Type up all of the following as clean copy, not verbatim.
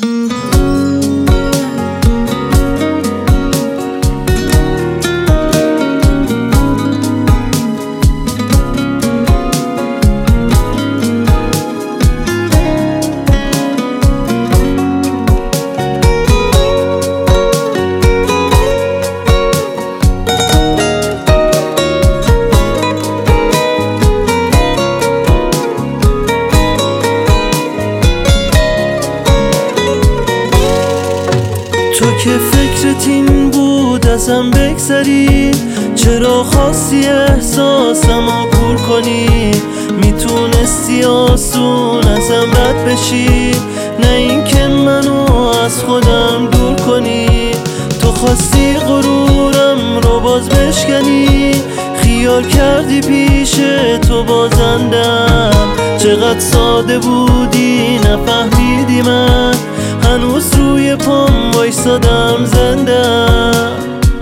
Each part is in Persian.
تو که فکرت این بود ازم بگذری، چرا خواستی احساسمو کور کنی؟ میتونستی آسون ازم رد بشی، نه این که منو از خودم دور کنی. تو خواستی غرورم رو باز بشکنی، خیال کردی پیش تو بازندم. چقدر ساده بودی نفهمیدی من هنوز روی پام وایسادم زندم.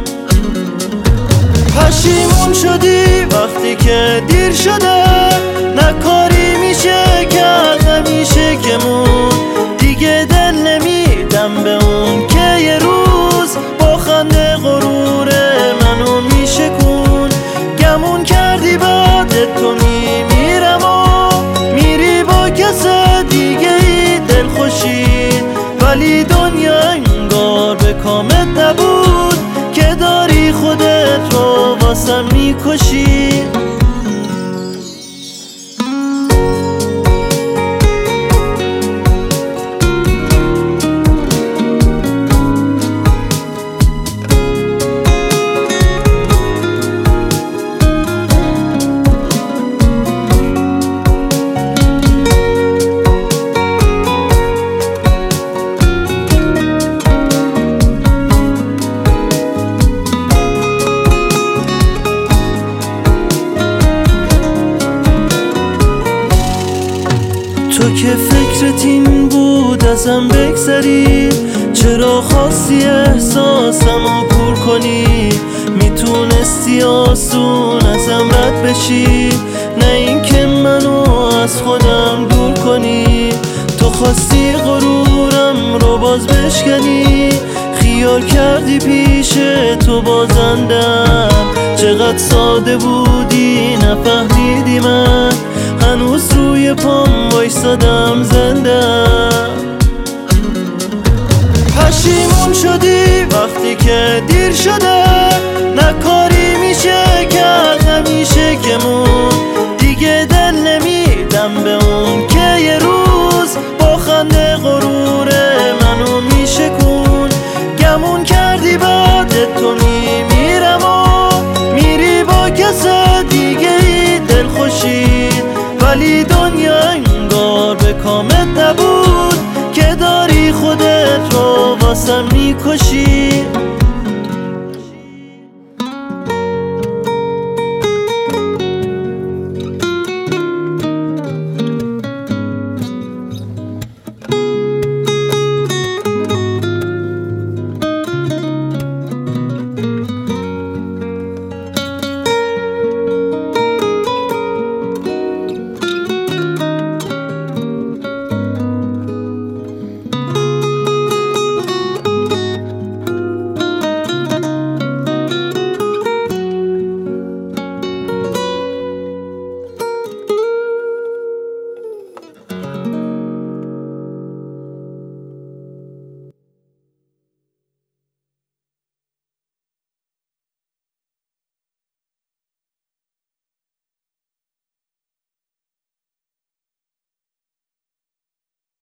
پشیمون شدی وقتی که دیر شده، نه کاری میشه کرد نمیشه که مون. دیگه دل نمیدم به اون که یه روز با خنده غرور منو میشکون. گمون کردی بعد تو میمیرم و میری با کس دیگه ای دل خوشید، ولی دنیا انگار به کامت نبود که داری خودت رو واسم میکشی. تو که فکرت این بود ازم بگذری، چرا خواستی احساسمو کور کنی؟ میتونستی آسون ازم رد بشی، نه این که منو از خودم دور کنی. تو خواستی غرورم رو باز بشکنی، خیال کردی پیش تو بازندم. چقدر ساده بودی نفهمیدی من هنوز روی پام وایسادم زندم. پشیمون شدی وقتی که دیر شده، نه کاری میشه کرد نمیشه که مون. دیگه دل نمیدم به اون که یه روز با خنده غرور منو میشکون. گمون کردی بعد تو میمیرم و میری با کس دیگه ای دل خوشید، ولی دنیا انگار به کامت نبود که داری خودت رو واسم میکشی.